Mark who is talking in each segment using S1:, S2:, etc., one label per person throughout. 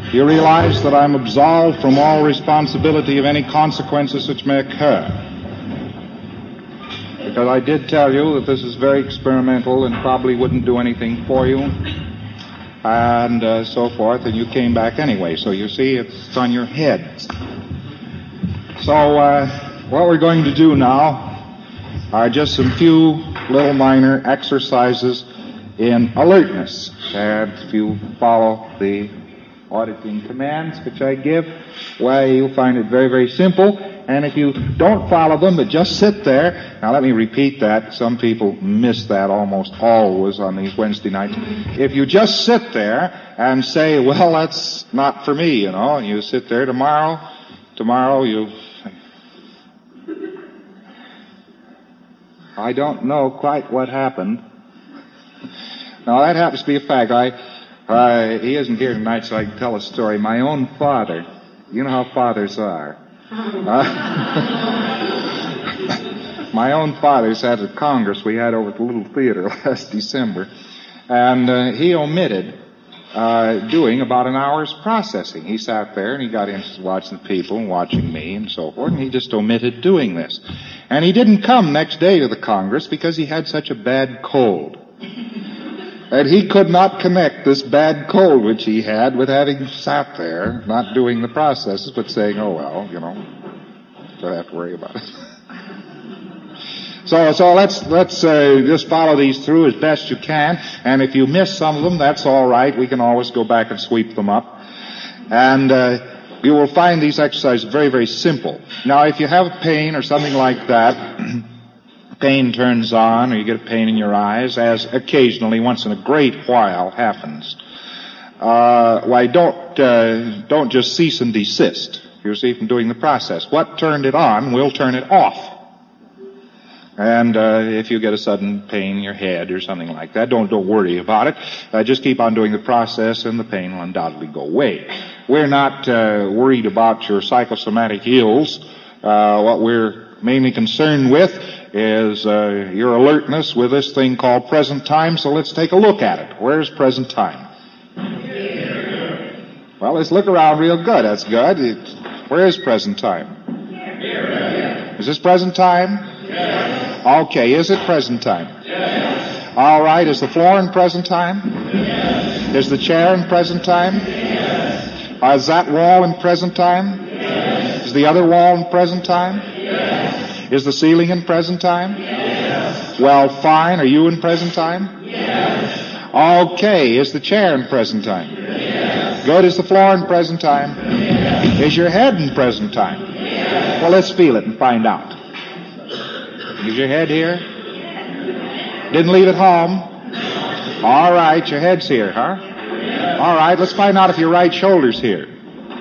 S1: You realize that I'm absolved from all responsibility of any consequences which may occur. Because I did tell you that this is very experimental and probably wouldn't do anything for you, and so forth, and you came back anyway. So you see, it's on your head. So what we're going to do now are just some few little minor exercises in alertness. And if you follow the auditing commands which I give, well, you'll find it very, very simple. And if you don't follow them, but just sit there, now let me repeat that. Some people miss that almost always on these Wednesday nights. If you just sit there and say, well, that's not for me, and you sit there tomorrow I don't know quite what happened. Now, that happens to be a fact. He isn't here tonight, so I can tell a story. My own father, you know how fathers are. My own father sat at Congress we had over at the Little Theater last December, and he omitted doing about an hour's processing. He sat there and he got interested watching the people and watching me and so forth, and he just omitted doing this. And he didn't come next day to the Congress because he had such a bad cold. And he could not connect this bad cold which he had with having sat there, not doing the processes, but saying, oh, well, don't have to worry about it. So let's just follow these through as best you can. And if you miss some of them, that's all right. We can always go back and sweep them up. And you will find these exercises very, very simple. Now, if you have pain or something like that, pain turns on, or you get a pain in your eyes, as occasionally, once in a great while, happens. Why, don't just cease and desist, you see, from doing the process. What turned it on will turn it off. And if you get a sudden pain in your head or something like that, don't worry about it. Just keep on doing the process, and the pain will undoubtedly go away. We're not worried about your psychosomatic ills. What we're mainly concerned with is your alertness with this thing called present time. So let's take a look at it. Where's present time? Here. Well, let's look around real good. That's good. Where is present time? Here. Is this present time? Yes. Okay, is it present time? Yes. All right, is the floor in present time? Yes. Is the chair in present time? Yes. Is that wall in present time? Yes. Is the other wall in present time? Yes. Is the ceiling in present time? Yes. Well, fine. Are you in present time? Yes. Okay, is the chair in present time? Yes. Good. Is the floor in present time? Yes. Is your head in present time? Yes. Well, let's feel it and find out. Is your head here? Didn't leave it home? All right, your head's here, huh? All right, let's find out if your right shoulder's here.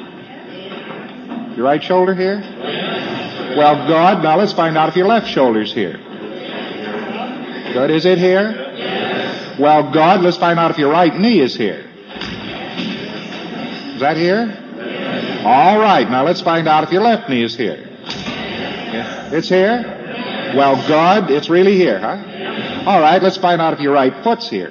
S1: Your right shoulder here? Well, good. Now let's find out if your left shoulder's here. Good. Is it here? Well, good. Let's find out if your right knee is here. Is that here? All right. Now let's find out if your left knee is here. It's here? Well, good. It's really here, huh? All right. Let's find out if your right foot's here.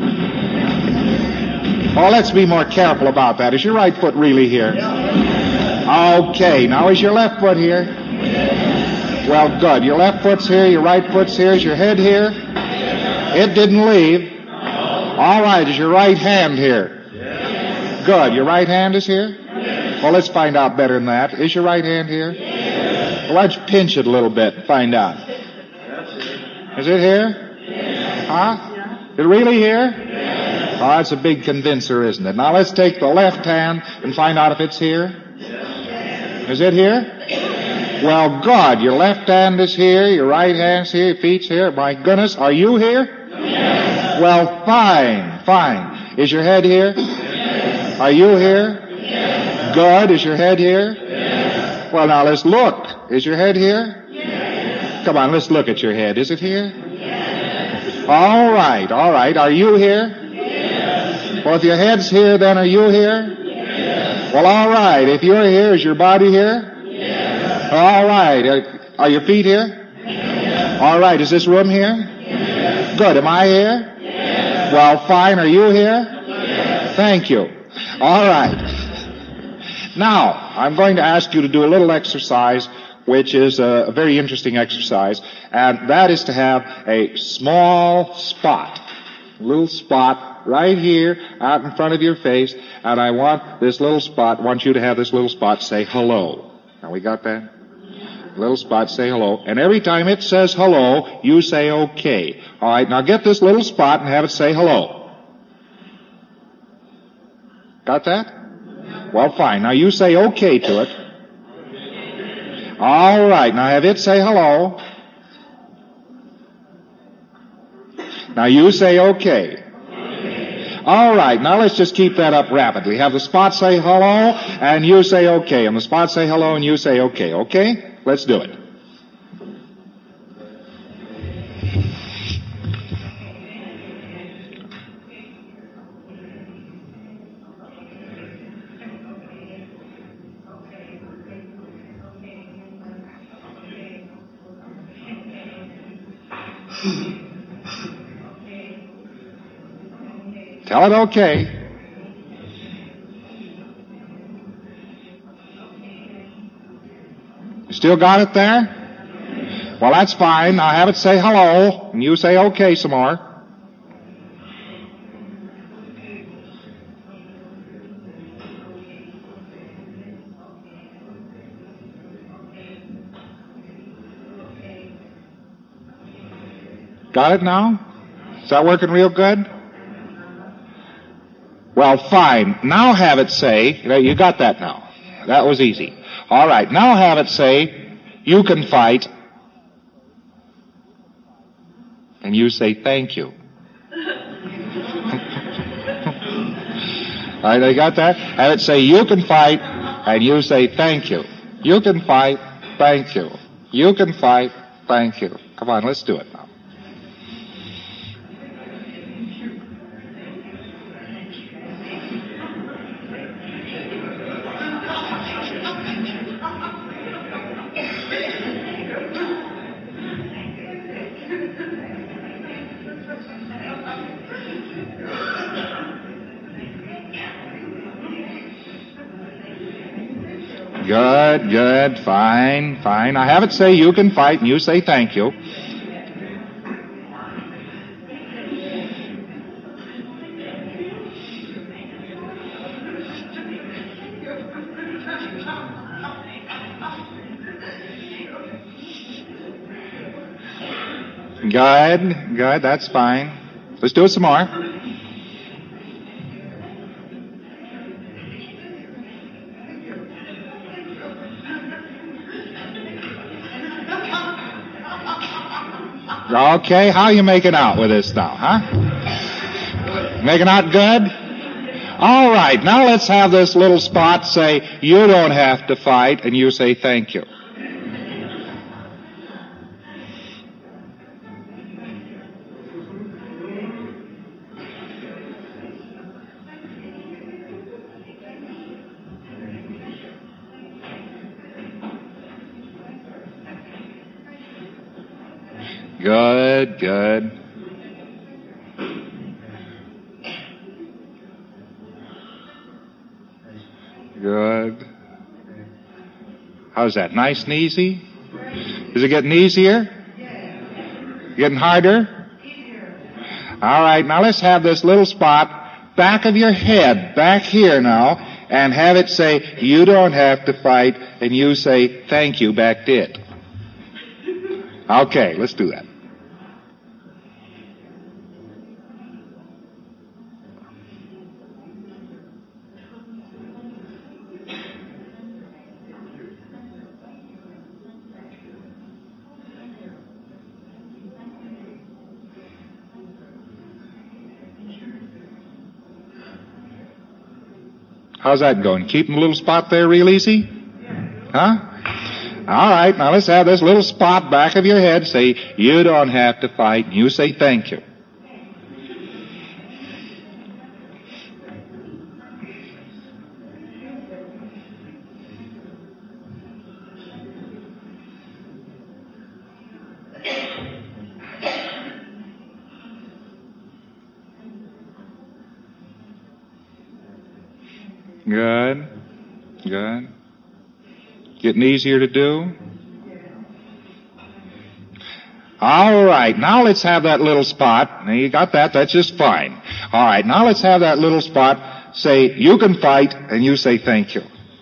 S1: Oh, let's be more careful about that. Is your right foot really here? Okay. Now, is your left foot here? Well, good. Your left foot's here. Your right foot's here. Is your head here? It didn't leave. All right. Is your right hand here? Good. Your right hand is here? Well, let's find out better than that. Is your right hand here? Well, why don't you pinch it a little bit and find out. Is it here? Huh? Is it really here? Oh, that's a big convincer, isn't it? Now let's take the left hand and find out if it's here. Is it here? Well, good. Your left hand is here. Your right hand's here. Your feet's here. My goodness, are you here? Yes. Well, fine. Is your head here? Yes. Are you here? Yes. Good. Is your head here? Yes. Well, now let's look. Is your head here? Yes. Come on, let's look at your head. Is it here? Yes. All right. Are you here? Yes. Well, if your head's here, then are you here? Yes. Well, all right. If you're here, is your body here? Yes. All right. Are your feet here? Yes. All right. Is this room here? Yes. Good. Am I here? Yes. Well, fine. Are you here? Yes. Thank you. All right. Now, I'm going to ask you to do a little exercise, which is a very interesting exercise, and that is to have a small spot, a little spot right here out in front of your face, and I want you to have this little spot say hello. Now, we got that? Little spot, say hello. And every time it says hello, you say okay. All right, now get this little spot and have it say hello. Got that? Well, fine. Now you say okay to it. All right, now have it say hello. Now you say okay. All right, now let's just keep that up rapidly. Have the spot say hello, and you say okay. And the spot say hello, and you say okay. Okay? Let's do it. Tell it okay. You still got it there? Well, that's fine. Now have it say hello, and you say okay some more. Got it now? Is that working real good? Well, fine. Now have it say, you got that now. That was easy. All right, now have it say, you can fight, and you say thank you. All right, you got that? Have it say, you can fight, and you say thank you. You can fight, thank you. You can fight, thank you. Come on, let's do it now. Good, good, fine, fine. I have it say you can fight, and you say thank you. Good, good, that's fine. Let's do it some more. Okay, how are you making out with this now, huh? Making out good? All right, now let's have this little spot say, you don't have to fight, and you say thank you. Good, good. Good. How's that? Nice and easy? Is it getting easier? Getting harder? All right, now let's have this little spot back of your head, back here now, and have it say, you don't have to fight, and you say, thank you, back to it. Okay, let's do that. How's that going? Keeping the little spot there real easy? Huh? All right, now let's have this little spot back of your head say, you don't have to fight, and you say thank you. Good. Good. Getting easier to do? All right, now let's have that little spot. Now you got that, that's just fine. All right, now let's have that little spot say, you can fight, and you say thank you.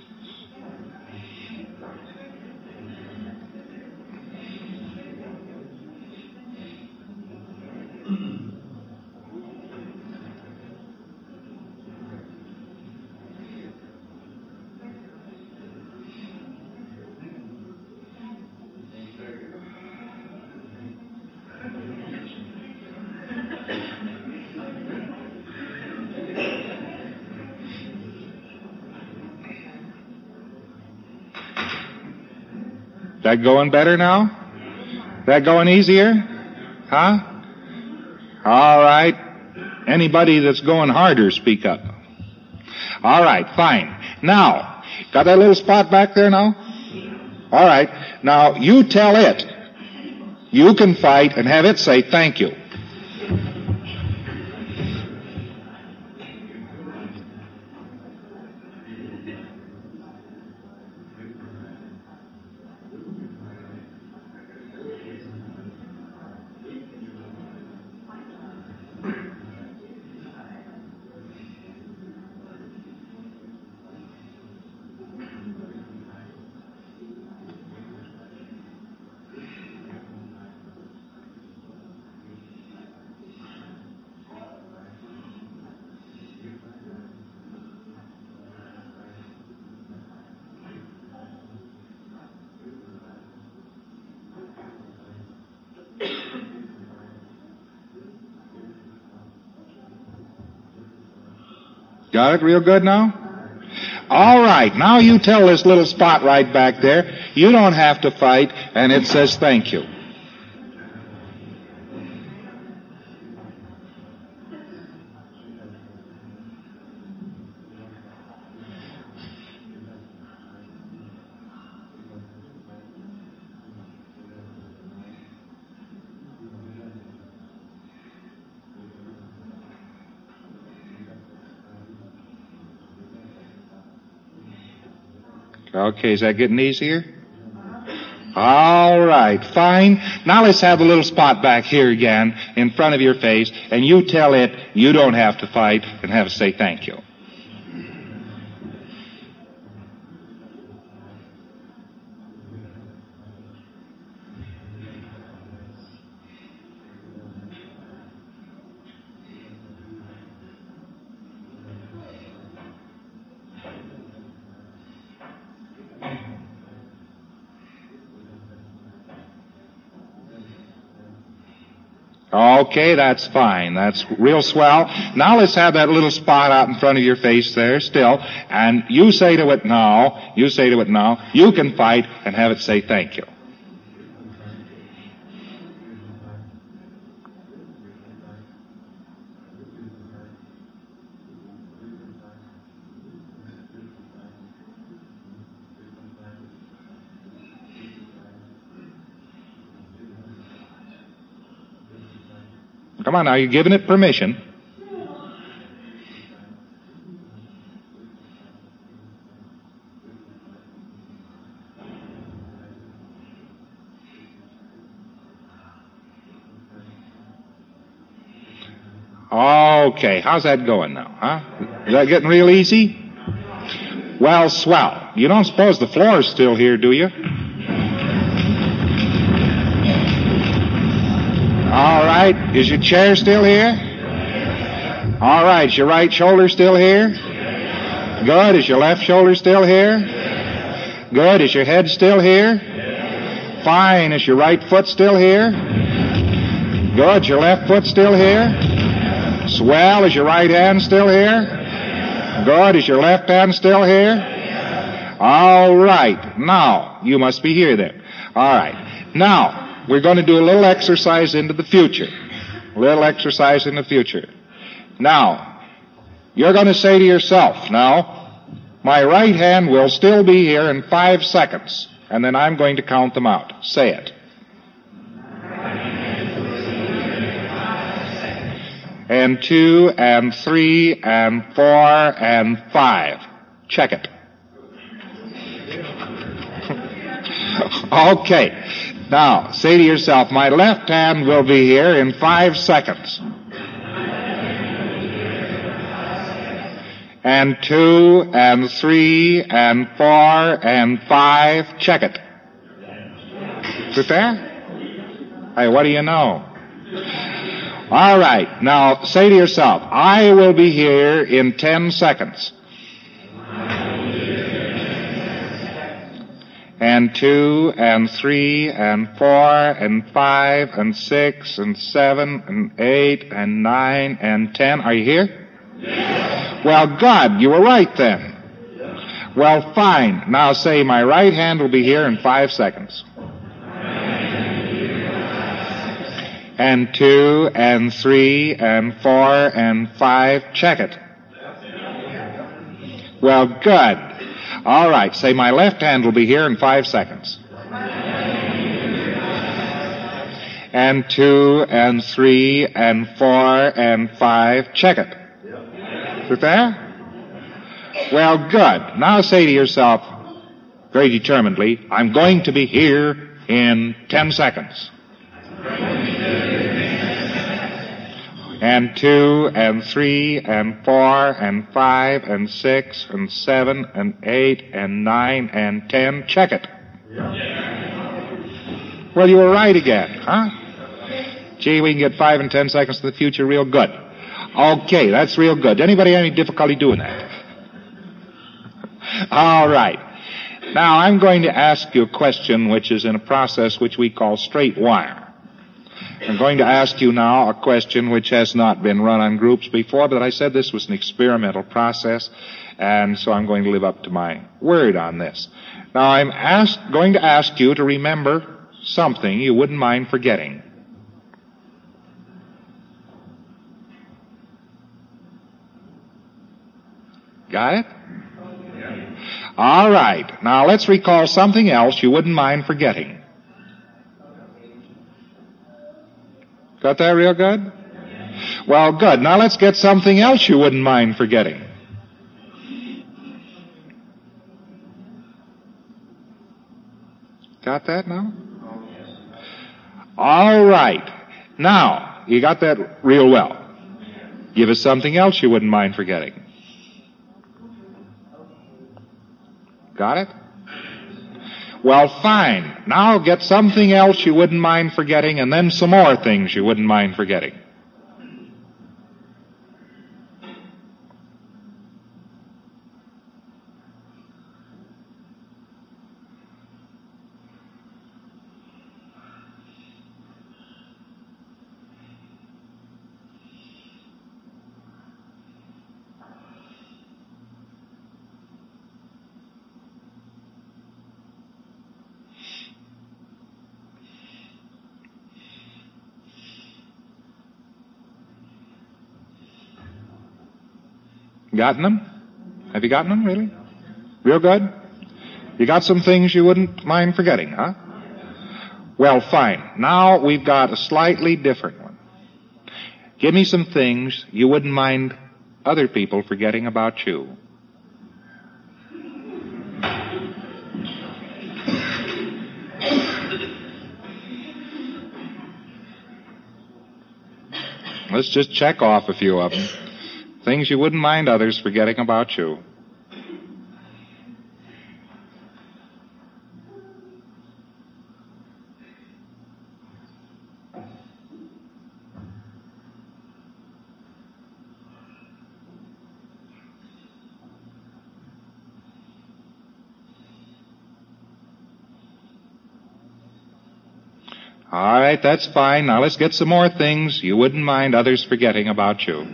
S1: That going better now? That going easier? Huh? All right. Anybody that's going harder, speak up. All right, fine. Now, got that little spot back there now? All right. Now, you tell it. You can fight and have it say thank you. Got it real good now? All right, now you tell this little spot right back there, you don't have to fight, and it says thank you. Okay, is that getting easier? All right, fine. Now let's have the little spot back here again in front of your face, and you tell it you don't have to fight and have it say thank you. Okay, that's fine. That's real swell. Now let's have that little spot out in front of your face there still, and you say to it now, you can fight and have it say thank you. Come on now, you're giving it permission. Okay, how's that going now, huh? Is that getting real easy? Well, swell. You don't suppose the floor is still here, do you? All right, is your chair still here? All right, is your right shoulder still here? Good, is your left shoulder still here? Good, is your head still here? Fine, is your right foot still here? Good, is your left foot still here? Swell, is your right hand still here? Good, is your left hand still here? All right, now, you must be here then. All right, now, we're going to do a little exercise into the future. A little exercise in the future. Now, you're going to say to yourself, now, my right hand will still be here in 5 seconds, and then I'm going to count them out. Say it. And 2, and 3, and 4, and 5. Check it. Okay. Now, say to yourself, my left hand will be here in 5 seconds. And 2, and 3, and 4, and 5. Check it. Is it there? Hey, what do you know? All right. Now, say to yourself, I will be here in 10 seconds. And 2, and 3, and 4, and 5, and 6, and 7, and 8, and 9, and 10. Are you here? Well, God, you were right then. Well, fine. Now say, my right hand will be here in 5 seconds. And 2, and 3, and 4, and 5. Check it. Well, good. All right. Say, my left hand will be here in 5 seconds. And 2, and 3, and 4, and 5. Check it. Is it there? Well, good. Now say to yourself, very determinedly, I'm going to be here in 10 seconds. And 2, and 3, and 4, and 5, and 6, and 7, and 8, and 9, and 10. Check it. Well, you were right again, huh? Gee, we can get 5 and 10 seconds in the future real good. Okay, that's real good. Anybody have any difficulty doing that? All right. Now, I'm going to ask you a question which is in a process which we call straight wire. I'm going to ask you now a question which has not been run on groups before, but I said this was an experimental process, and so I'm going to live up to my word on this. Now, I'm going to ask you to remember something you wouldn't mind forgetting. Got it? All right. Now, let's recall something else you wouldn't mind forgetting. Got that real good? Well, good. Now let's get something else you wouldn't mind forgetting. Got that now? All right. Now, you got that real well. Give us something else you wouldn't mind forgetting. Got it? Well, fine. Now get something else you wouldn't mind forgetting, and then some more things you wouldn't mind forgetting. Gotten them? Have you gotten them, really? Real good? You got some things you wouldn't mind forgetting, huh? Well, fine. Now we've got a slightly different one. Give me some things you wouldn't mind other people forgetting about you. Let's just check off a few of them. Things you wouldn't mind others forgetting about you. All right, that's fine. Now let's get some more things you wouldn't mind others forgetting about you.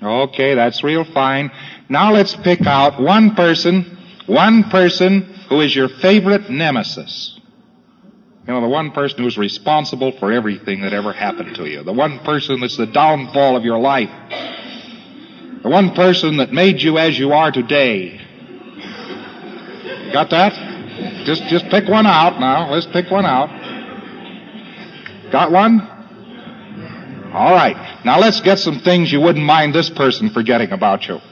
S1: Okay, that's real fine. Now let's pick out one person who is your favorite nemesis. You know, the one person who's responsible for everything that ever happened to you. The one person that's the downfall of your life. The one person that made you as you are today. Got that? Just pick one out now. Let's pick one out. Got one? All right. Now let's get some things you wouldn't mind this person forgetting about you.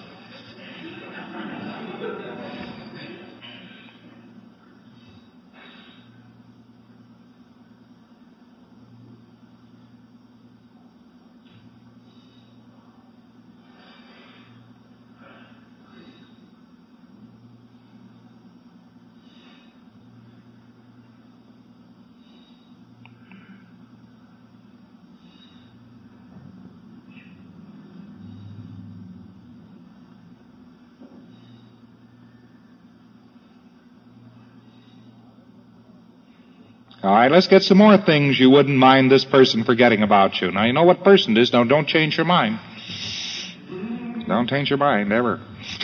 S1: All right, let's get some more things you wouldn't mind this person forgetting about you. Now, you know what person it is. Now, don't change your mind. Don't change your mind, ever.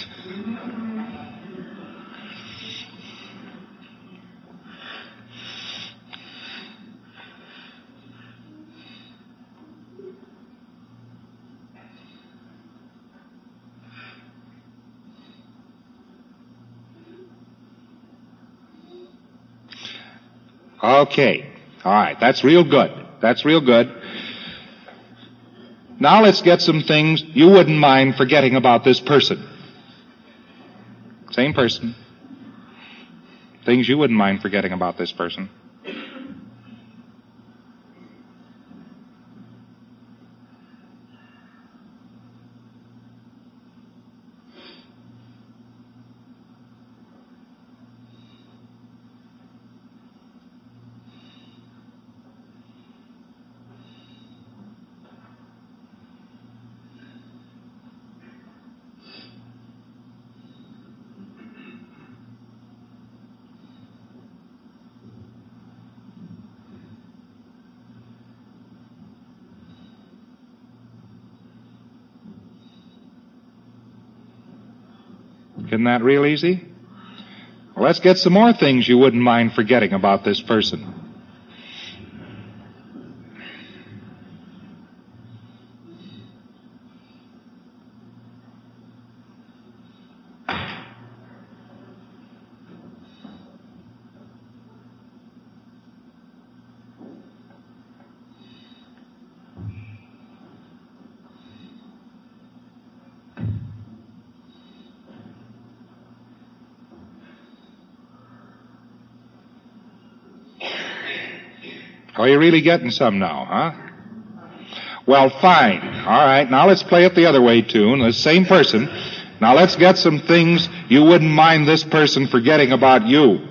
S1: Okay. All right. That's real good. That's real good. Now let's get some things you wouldn't mind forgetting about this person. Same person. Things you wouldn't mind forgetting about this person. Isn't that real easy? Well, let's get some more things you wouldn't mind forgetting about this person. Oh, you're really getting some now, huh? Well, fine. All right, now let's play it the other way, tune. The same person. Now let's get some things you wouldn't mind this person forgetting about you.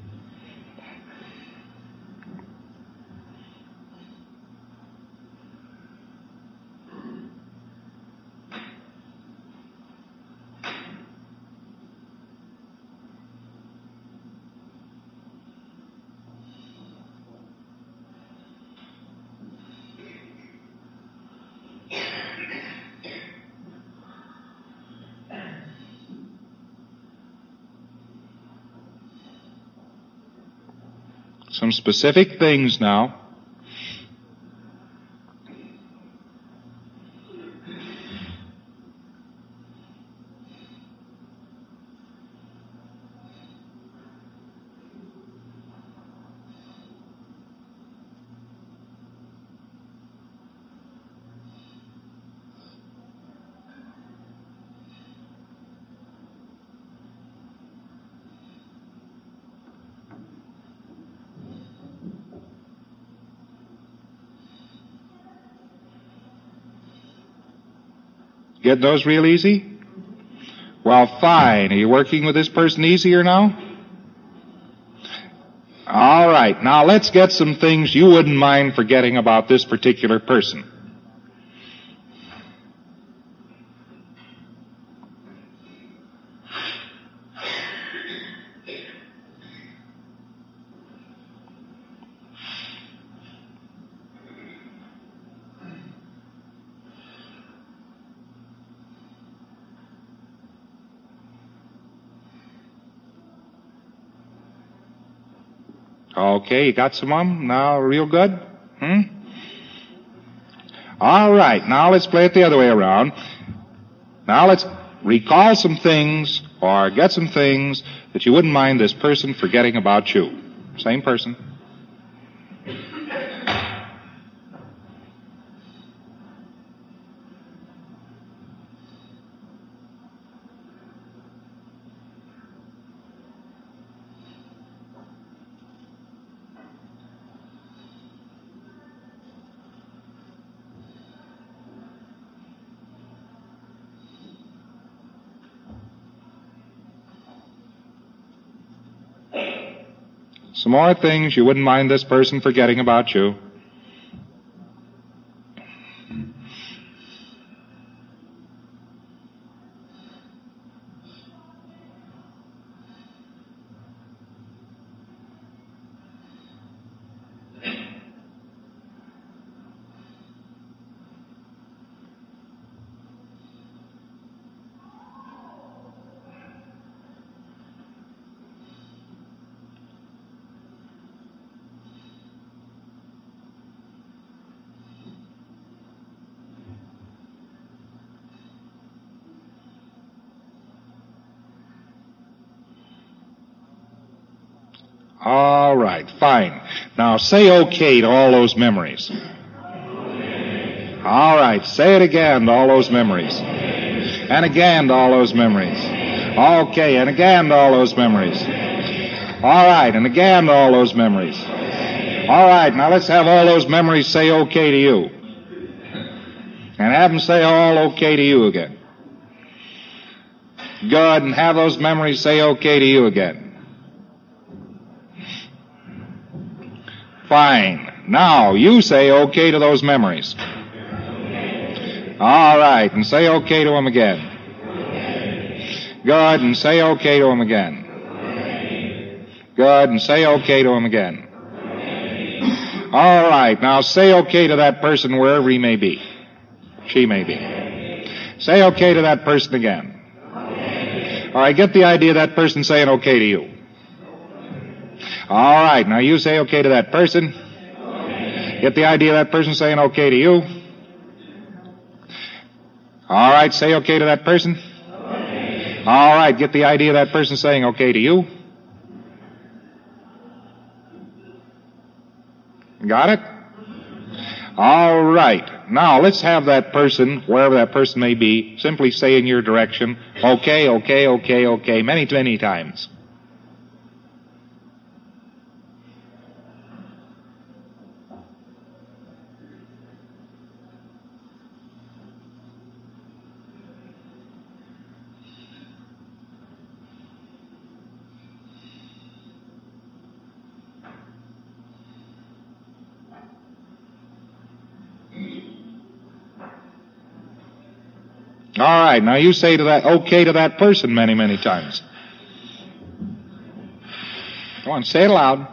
S1: Some specific things now. Get those real easy? Well, fine. Are you working with this person easier now? All right. Now let's get some things you wouldn't mind forgetting about this particular person. Okay, you got some of them now real good? All right, now let's play it the other way around. Now let's recall some things or get some things that you wouldn't mind this person forgetting about you. Same person. Some more things you wouldn't mind this person forgetting about you. All right, fine. Now say okay to all those memories. All right, say it again to all those memories. And again to all those memories. Okay, and again to all those memories. All right, and again to all those memories. All right, now let's have all those memories say okay to you. And have them say all okay to you again. Good, and have those memories say okay to you again. Fine. Now, you say okay to those memories. All right, and say okay to them again. Good, and say okay to them again. Good, and say okay to them again. All right, now say okay to that person wherever he may be. She may be. Say okay to that person again. All right, get the idea of that person saying okay to you. All right, now you say okay to that person. Get the idea of that person saying okay to you. All right, say okay to that person. All right, get the idea of that person saying okay to you. Got it? All right, now let's have that person, wherever that person may be, simply say in your direction, okay, okay, okay, okay, many, many times. All right, now you say to that, okay to that person many, many times. Come on, say it aloud.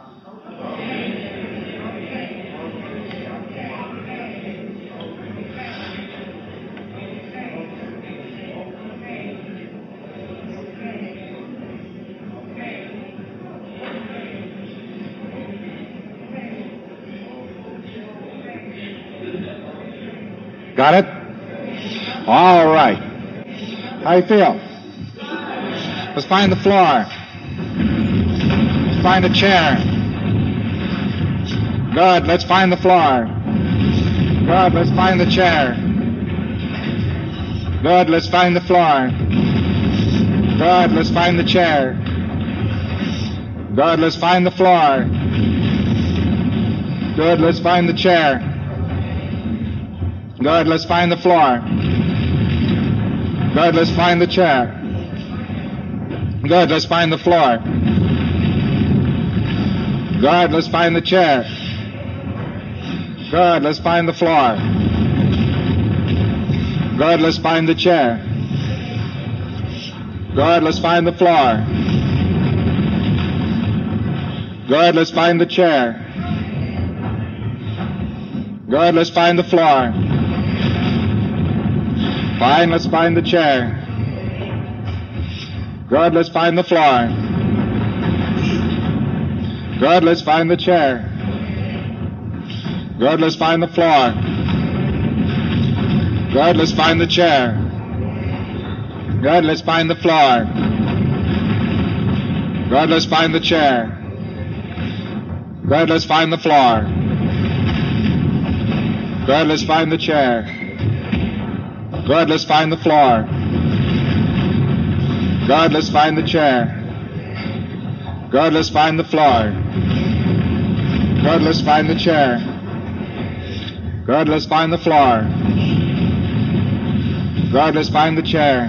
S1: Got it? All right. How you feel? Let's find the floor. Let's find a chair. Good. Let's find the floor. Good. Let's find the chair. Good. Let's find the floor. Good. Let's find the chair. Good. Let's find the floor. Good. Let's find the chair. Good. Let's find the floor. Good, let's find the chair. Good, let's find the floor. Good, let's find the chair. Good, let's find the floor. Good, let's find the chair. Good, let's find the floor. Good, let's find the chair. Good, let's find the floor. Fine, let's find the chair. Good, let's find the floor. Good, let's find the chair. Good, let's find the floor. Good, let's find the chair. Good, let's find the floor. Good, let's find the chair. Good, let's find the floor. Good, let's find the chair. Good, let's find the floor. Good, let's find the chair. Good, let's find the floor. Good, let's find the chair. Good, let's find the floor. Good, let's find the chair.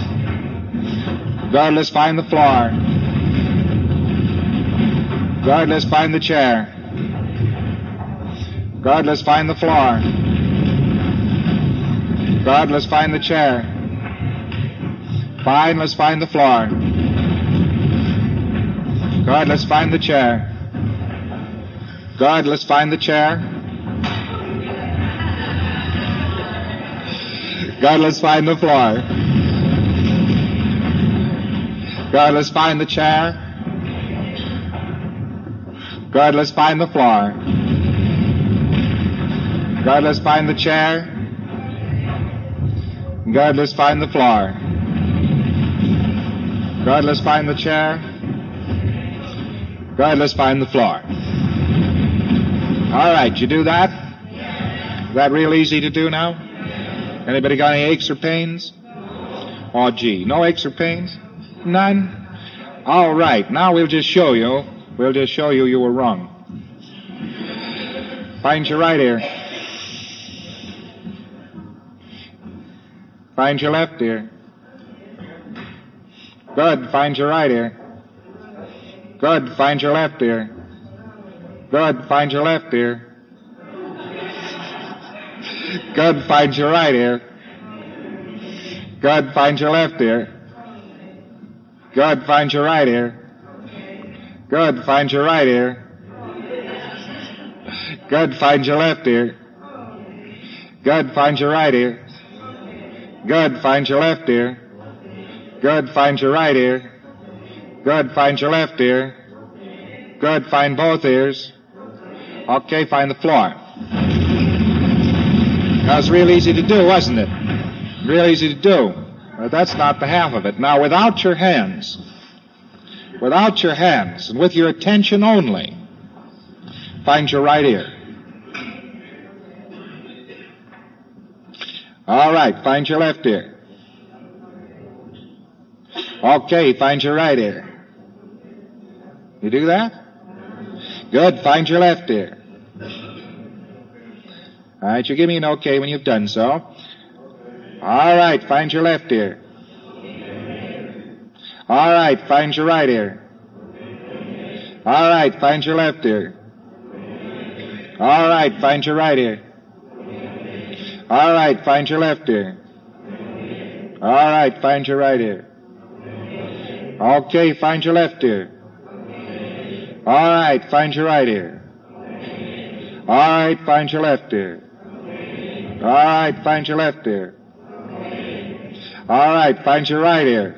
S1: Good, let's find the floor. Good, let's find the chair. Good, let's find the floor. Good, let's find the chair. Fine, let's find the floor. Good, let's find the chair. Good, let's find the chair. Good, let's find the floor. Good, let's find the chair. Good, let's find the floor. Good, let's find the chair. Good, let's find the floor. Good, let's find the chair. Good, let's find the floor. All right, you do that? Is that real easy to do now? Anybody got any aches or pains? Oh, gee, no aches or pains? None? All right, now we'll just show you. We'll just show you were wrong. Find your right ear. Find your left ear. Good, find your right ear. Good, find your left ear. Good, find your left ear. Good, find your right ear. Good, find your left ear. Good, find your right ear. Good, find your right ear. Good, find your left ear. Good, find your right ear. Good, find your left ear. Good, find your right ear. Good, find your left ear. Good, find both ears. Okay, find the floor. That was real easy to do, wasn't it? Real easy to do. But that's not the half of it. Now, without your hands, and with your attention only, find your right ear. All right, find your left ear. Okay, find your right ear. You do that? Good, find your left ear. All right, you give me an okay when you've done so. All right, find your left ear. All right, find your right ear. All right, find your left ear. All right, find your right ear. All right, find your left ear. All right, find your right ear. Okay, find your left ear. All right, find your right ear. All right, find your left ear. All right, find your left ear. All right, find your right ear.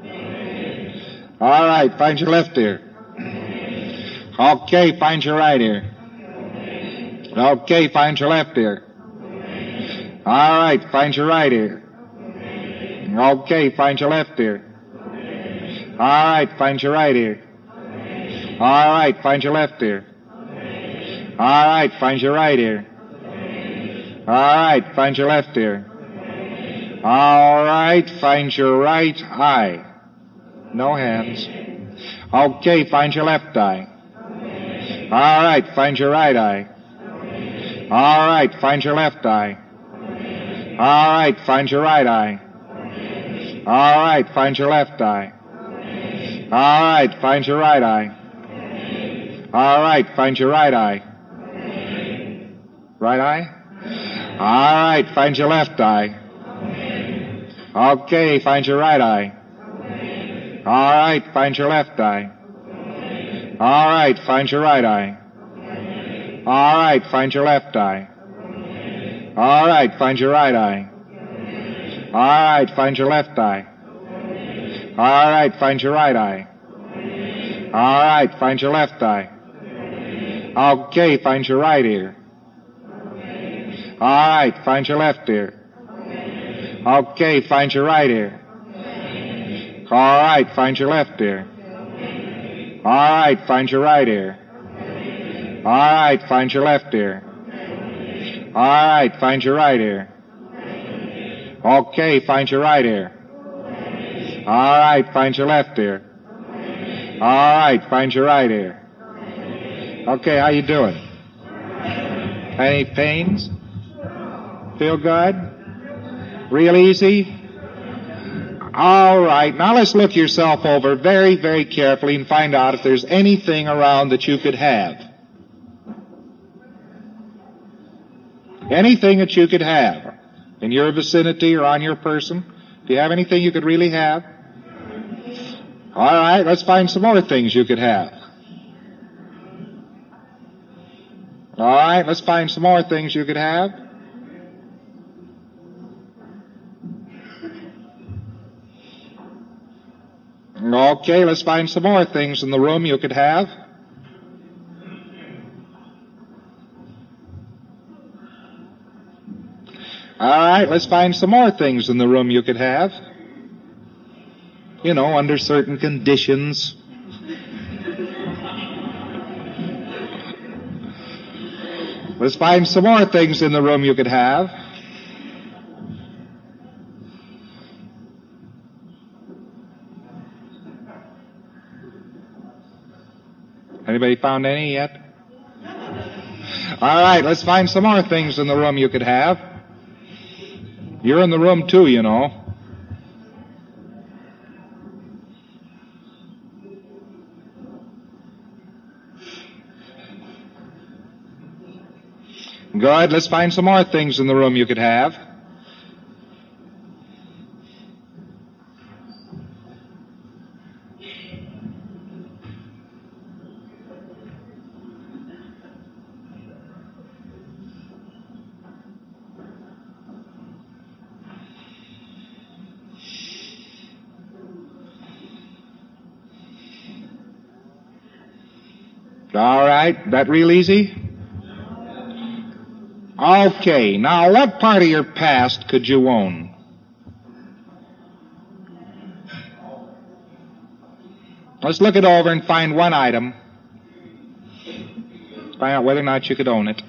S1: All right, find your left ear. Okay, find your right ear. Okay, find your left ear. All right, find your right ear. Okay, find your left ear. All right, find your right ear. All right, find your left ear. All right, find your right ear. All right, find your left ear. All right, find your right eye. No hands. Okay, find your left eye. All right, find your right eye. All right, find your left eye. All right, find your right eye. All right, find your left eye. All right, find your right eye. All right, find your right eye. Right eye? All right, find your left eye. Okay, find your right eye. All right, find your left eye. All right, find your right eye. All right, find your left eye. All right, find your right eye. All right, find your left eye. All right, find your right eye. All right, find your left eye. Okay, find your right ear. All right, find your left ear. Okay, find your right ear. All right, find your left ear. All right, find your right ear. All right, find your left ear. All right, find your right ear. Okay, find your right ear. All right, find your left ear. All right, find your right ear. Okay, how you doing? Any pains? Feel good? Real easy? All right, now let's look yourself over very, very carefully and find out if there's anything around that you could have. Anything that you could have in your vicinity or on your person. Do you have anything you could really have? All right, let's find some more things you could have. All right, let's find some more things you could have. Okay, let's find some more things in the room you could have. All right, let's find some more things in the room you could have. You know, under certain conditions. Let's find some more things in the room you could have. Anybody found any yet? All right, let's find some more things in the room you could have. You're in the room too, you know. Good, let's find some more things in the room you could have. All right, that real easy? Okay, now what part of your past could you own? Let's look it over and find one item. Find out whether or not you could own it.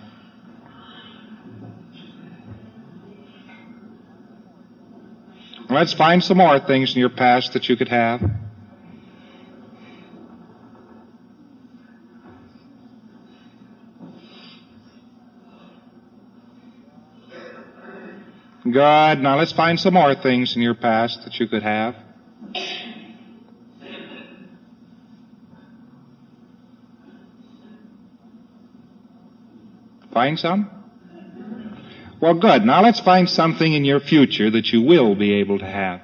S1: Let's find some more things in your past that you could have. Good. Now let's find some more things in your past that you could have. Find some? Well, good. Now let's find something in your future that you will be able to have.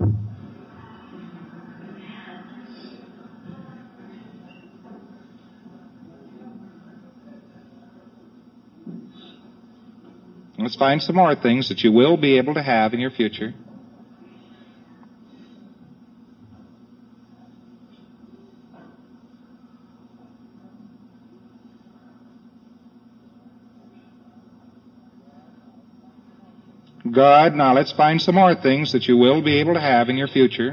S1: Let's find some more things that you will be able to have in your future. Good. Now let's find some more things that you will be able to have in your future.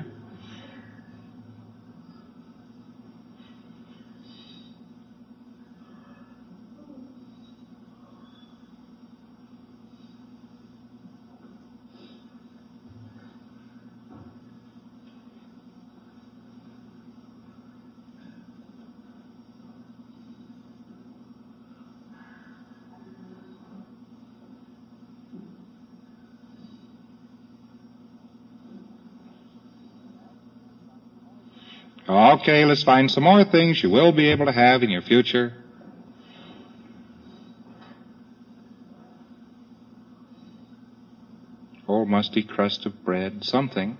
S1: Okay, let's find some more things you will be able to have in your future. Old musty crust of bread, something.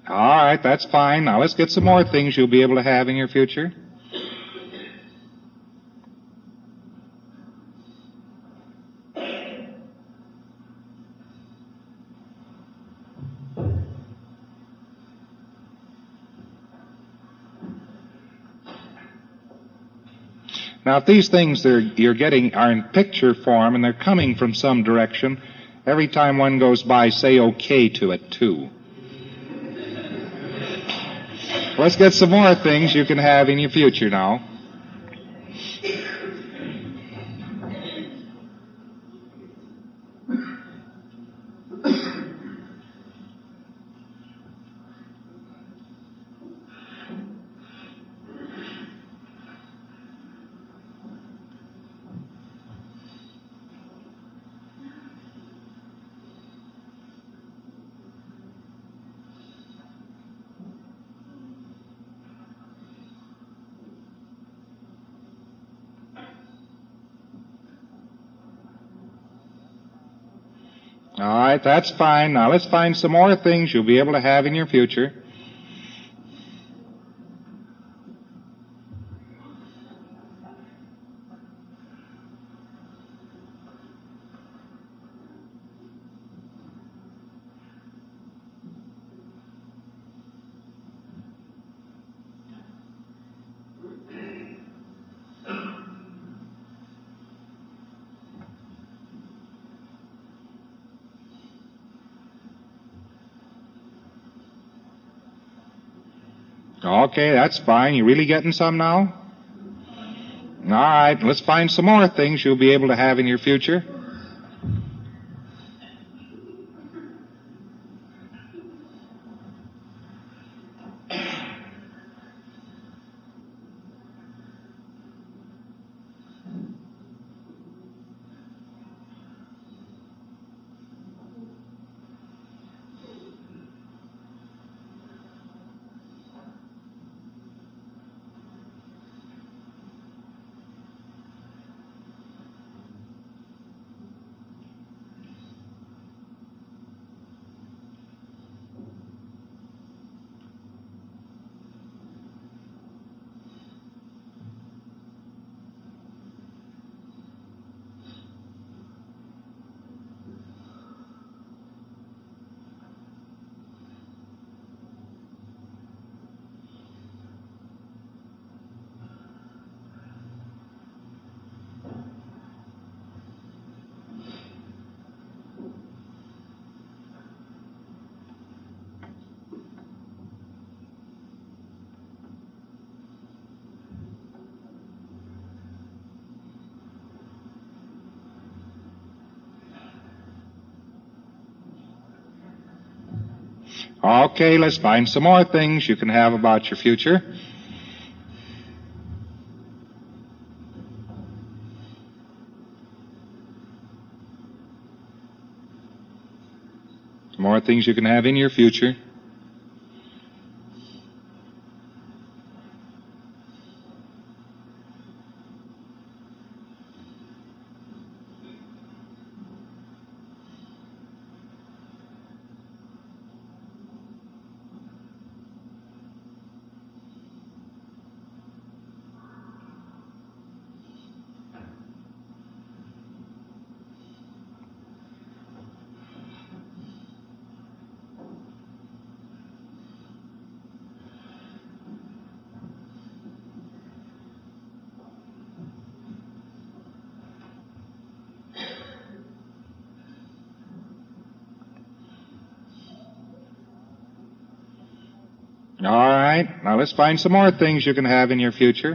S1: All right, that's fine. Now let's get some more things you'll be able to have in your future. Now, if these things you're getting are in picture form and they're coming from some direction, every time one goes by, say okay to it, too. Let's get some more things you can have in your future now. All right, that's fine. Now let's find some more things you'll be able to have in your future. Okay, that's fine. You really getting some now? All right, let's find some more things you'll be able to have in your future. Okay, let's find some more things you can have about your future. More things you can have in your future. All right, now let's find some more things you can have in your future.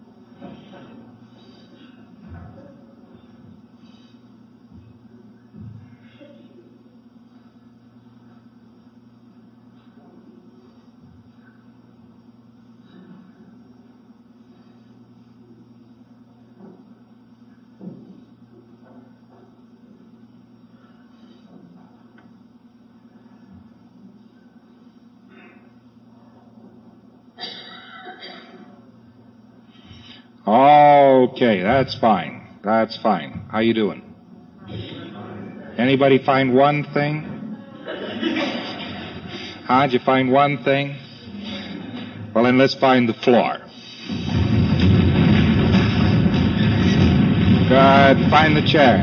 S1: Okay, that's fine. That's fine. How you doing? Anybody find one thing? Did you find one thing? Well, then let's find the floor. Good. Find the chair.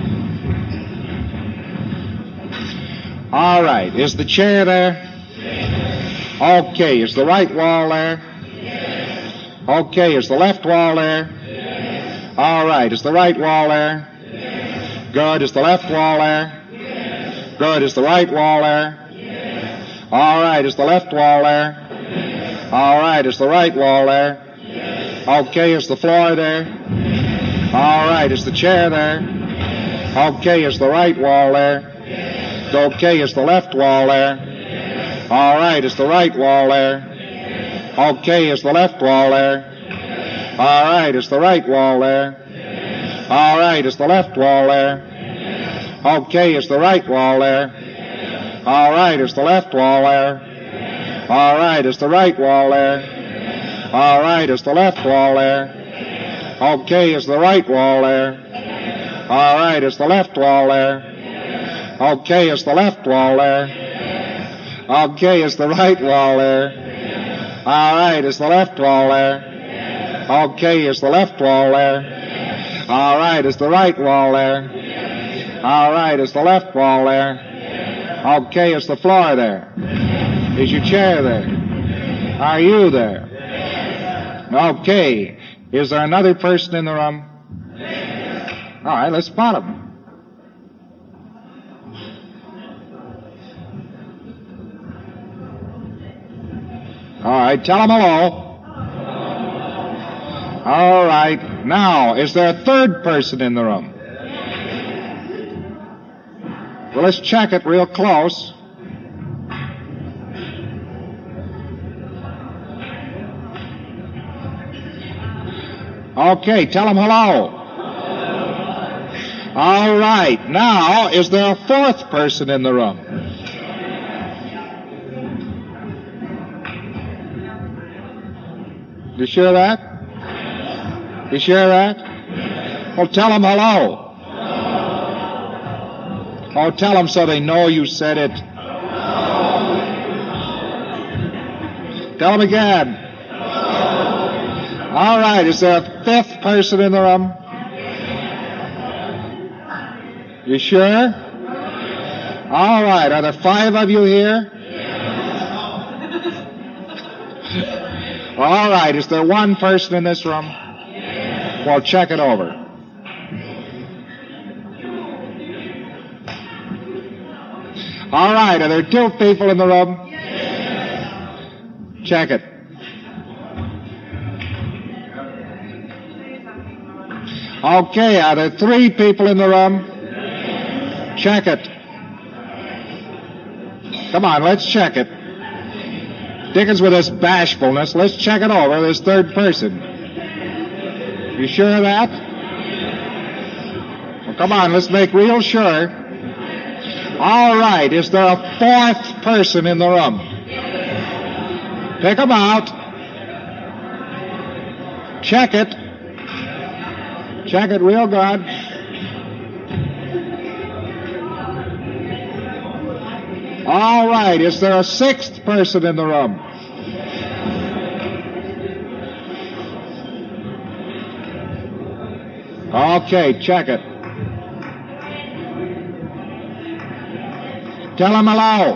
S1: All right. Is the chair there? Okay. Is the right wall there? Okay. Is the left wall there? All right. Is the right wall there? Good. Is the left wall there? Good. Is the right wall there? All right. Is the left wall there? All right. Is the right wall there? Okay. Is the floor there? All right. Is the chair there? Okay. Is the right wall there? Okay. Is the left wall there? All right. Is the right wall there? Okay. Is the left wall there? All right. Is the right wall there? All right. Is the left wall there? Okay. Is the right wall there? All right. Is the left wall there? All right. Is the right wall there? All right. Is the left wall there? Okay. Is the right wall there? All right. Is the left wall there? Okay. Is the left wall there? Okay. Is the right wall there? All right. Is the left wall there? Okay. Is the left wall there? All right. Is the right wall there? All right. Is the left wall there? Okay. Is the floor there? Is your chair there? Are you there? Okay. Is there another person in the room? All right. Let's spot him. All right. Tell him hello. All right. Now, is there a third person in the room? Well, let's check it real close. Okay, tell them hello. All right. Now, is there a fourth person in the room? You sure of that? You sure of that? Well, tell them hello. Oh, tell them so they know you said it. Tell them again. All right. Is there a fifth person in the room? You sure? All right. Are there 5 of you here? All right. Is there one person in this room? Well, check it over. All right. Are there 2 people in the room? Check it. Okay. Are there 3 people in the room? Check it. Come on, let's check it. Dickens with this bashfulness. Let's check it over. This third person. You sure of that? Well, come on, let's make real sure. All right. Is there a fourth person in the room? Pick them out. Check it. Check it real good. All right. Is there a sixth person in the room? Okay, check it. Tell him hello.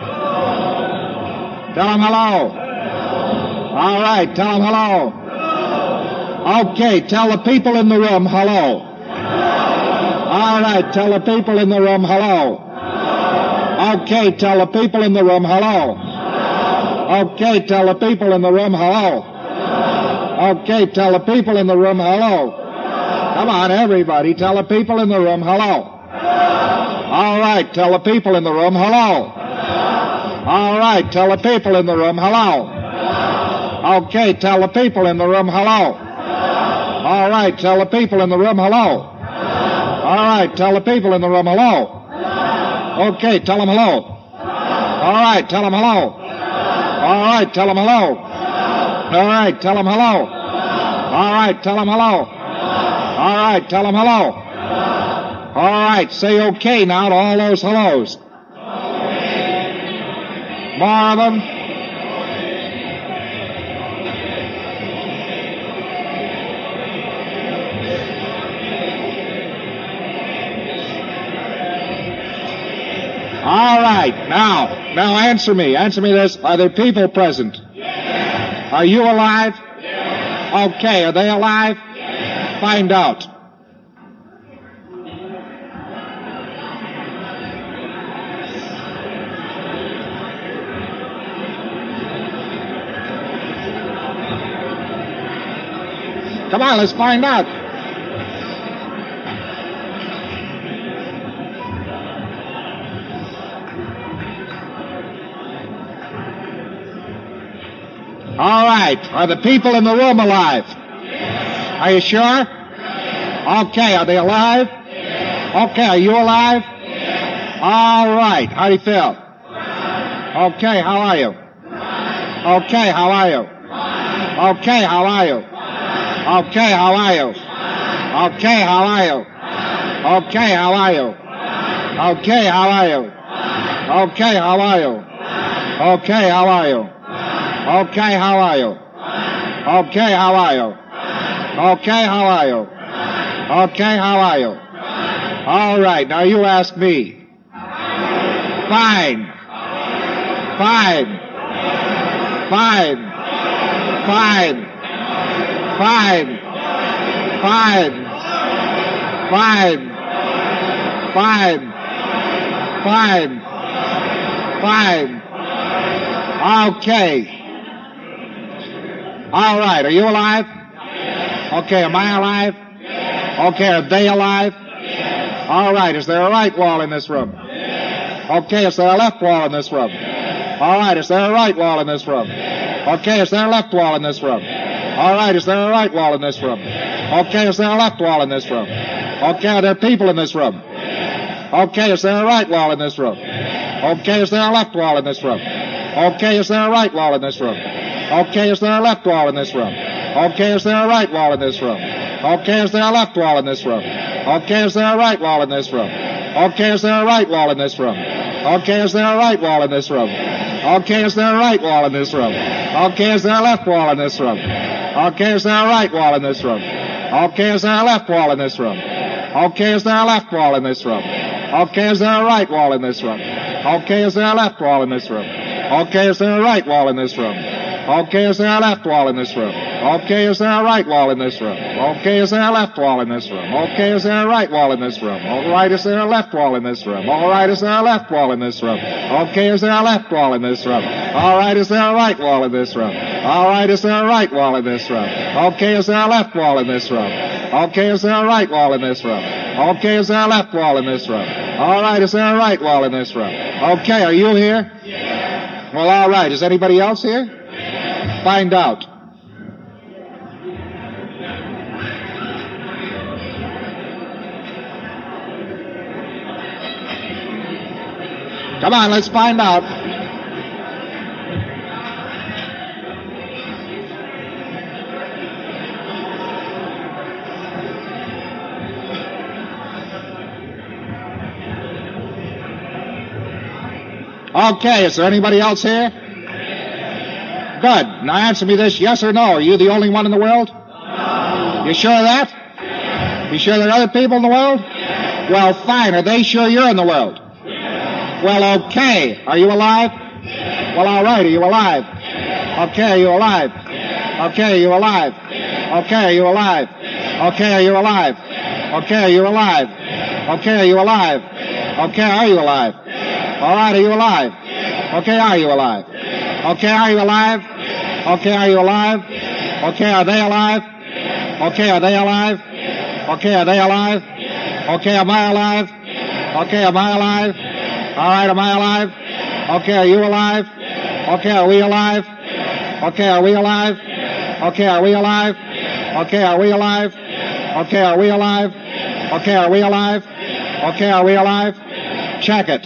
S1: Tell him hello. All right, tell him hello. Okay, tell the people in the room hello. All right, tell the people in the room hello. Okay, tell the people in the room hello. Okay, tell the people in the room hello. Okay, tell the people in the room hello. Come on, everybody, tell the people in the room hello. All right, tell the people in the room hello. All right, tell the people in the room hello. Okay, tell the people in the room hello. All right, tell the people in the room hello. All right, tell the people in the room hello. Okay, tell them hello. All right, tell them hello. All right, tell them hello. All right, tell them hello. All right, tell them hello. All right, tell them hello. All right, say okay now to all those hellos. More of them? All right. Now answer me. Answer me this. Are there people present? Are you alive? Okay. Are they alive? Find out. Come on, let's find out. All right. Are the people in the room alive? Are you sure? Okay. Are they alive? Okay. Are you alive? All right. How do you feel? Okay. How are you? Okay. How are you? Okay. How are you? Okay. How are you? Okay. How are you? Okay. How are you? Okay. How are you? Okay. How are you? Okay. How are you? Okay, how are you? Okay, how are you? Okay, how are you? Okay, how are you? All right, now you ask me. Fine. Fine. Fine. Fine. Fine. Fine. Fine. Fine. Fine. Fine. Okay. All right, are you alive? Okay, am I alive? Okay, are they alive? All right, is there a right wall in this room? Okay, is there a left wall in this room? All right, is there a right wall in this room? Okay, is there a left wall in this room? All right, is there a right wall in this room? Okay, is there a left wall in this room? Okay, are there people in this room? Okay, is there a right wall in this room? Okay, is there a left wall in this room? Okay, is there a right wall in this room? Okay, is there a left wall in this room? Okay, is there a right wall in this room? Okay, is there a left wall in this room? Okay, is there a right wall in this room? Okay, is there a right wall in this room? Okay, is there a right wall in this room? Okay, is there a right wall in this room? Okay, is there a left wall in this room? Okay, is there a right wall in this room? Okay, is there a left wall in this room? Okay, is there a left wall in this room? Okay, is there a right wall in this room? Okay, is there a left wall in this room? Okay, is there a right wall in this room? Okay, is there a left wall in this room? Okay, is there a right wall in this room? Okay, is there a left wall in this room? Okay, is there a right wall in this room? All right, is there a left wall in this room? All right, is there a left wall in this room? Okay, is there a left wall in this room? All right, is there a right wall in this room? All right, is there a right wall in this room? Okay, is there a left wall in this room? Okay, is there a right wall in this room? Okay, is there a left wall in this room? All right, is there a right wall in this room? Okay, are you here? Well, all right. Is anybody else here? Find out. Come on, let's find out. Okay, is there anybody else here? Good. Now answer me this, yes or no. Are you the only one in the world? No. You sure of that? You sure there are other people in the world? Well, fine. Are they sure you're in the world? Well, okay. Are you alive? Well, all right. Are you alive? Okay, are you alive? Okay, are you alive? Okay, are you alive? Okay, are you alive? Okay, are you alive? Okay, are you alive? Okay, are you alive? All right, are you alive? Okay, are you alive? Okay, are you alive? Okay, are you alive? Okay, are they alive? Okay, are they alive? Okay, are they alive? Okay, am I alive? Okay, am I alive? All right, am I alive? Okay, are you alive? Okay, are we alive? Okay, are we alive? Okay, are we alive? Okay, are we alive? Okay, are we alive? Okay, are we alive? Okay, are we alive? Check it.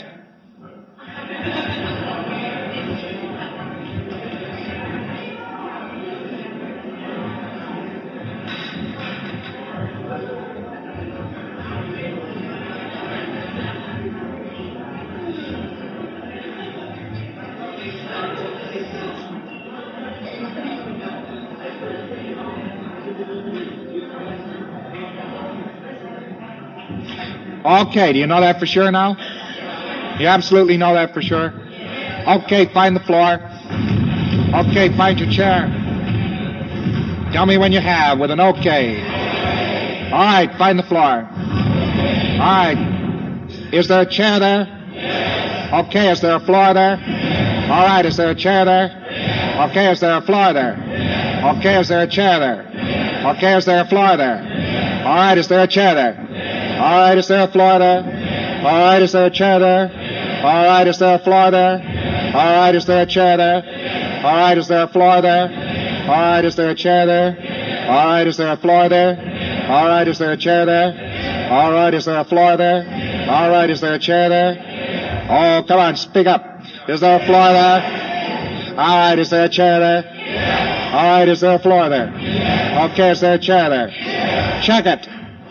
S1: Okay, do you know that for sure now? You absolutely know that for sure? Okay, find the floor. Okay, find your chair. Tell me when you have with an okay. All right, find the floor. All right. Is there a chair there? Okay, is there a floor there? All right, is there a chair there? Okay, is there a floor there? Okay, is there a chair there? Okay, is there a floor there? All right, is there a chair there? All right, is there a floor there? All right, is there a chair there? All right, is there a floor there? All right, is there a chair there? All right, is there a floor there? All right, is there a chair there? All right, is there a floor there? All right, is there a chair there? All right, is there a floor there? All right, is there a chair there? Oh, come on, speak up. Is there a floor there? All right, is there a chair there? All right, is there a floor there? Okay, is there a chair there? Check it.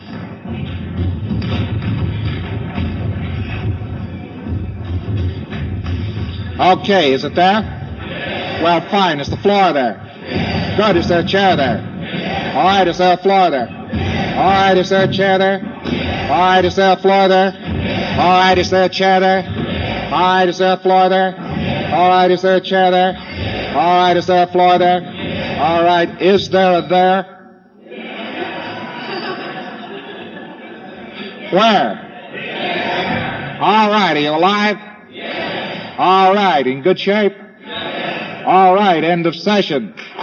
S1: Okay, is it there? Well, fine. Is the floor there? Good. Is there a chair there? All right, is there a floor there? All right, is there a chair there? All right, is there a floor there? All right, is there a chair there? All right, is there a floor there? All right, is there a chair there? All right, is there a floor there? All right, is there a there? Where? All right, are you alive? All right, in good shape? All right, end of session.